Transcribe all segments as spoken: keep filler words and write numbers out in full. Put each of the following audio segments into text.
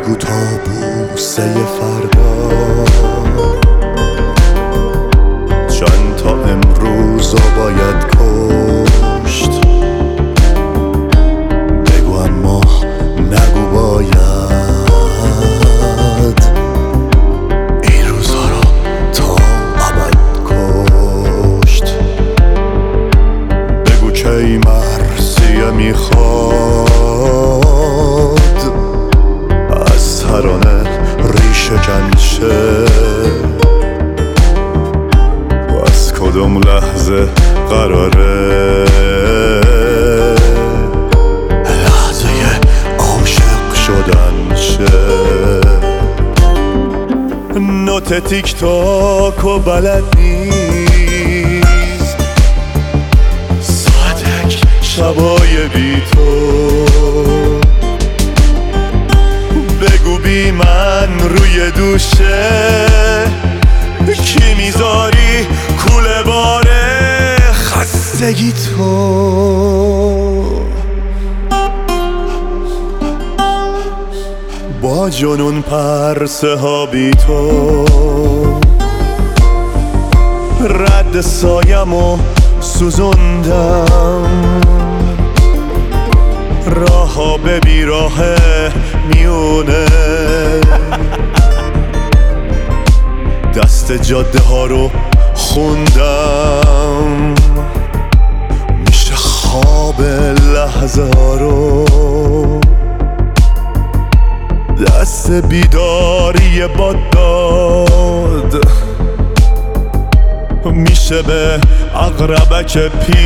بگو تا بوسه فردا چند تا امروز باید کشت. بگو اما نگو باید این روزا رو تا ابد کشت. بگو کی مرثیه میخواد از ترانه ریشه کنشه و از کدوم لحظه قراره لحظه عاشق شدن شه. نوت تیک تاک و بلد نیست ساعتک شبای بی تو. بگو بی من روی دوشه کی میذاری کوله باره خستگی تو. با جنون پرسه ها بی تو رد سایم و سوزوندم راه ها به بیراه میونه دست جاده ها رو خوندم میشه خواب لحظه ها رو دست بیداری باد داد میشه به عقربک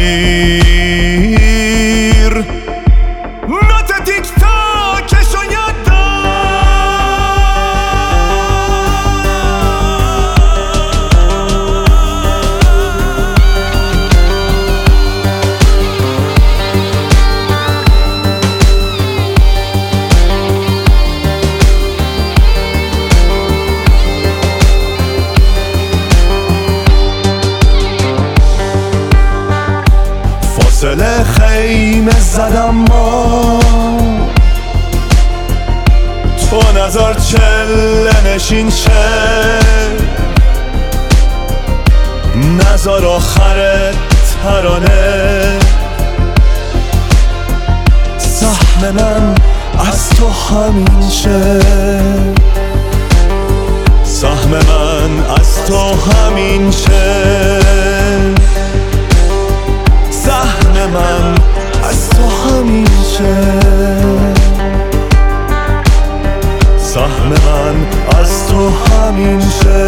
پیر نوت تیک تاکشو یاد فاصله خیمه زدم ما تو نظر چله نشین شه نظر آخر ترانه سهم من از تو همین شه سهم من از تو همین شه سهم من از تو همین شه سهم من از تو همین شه.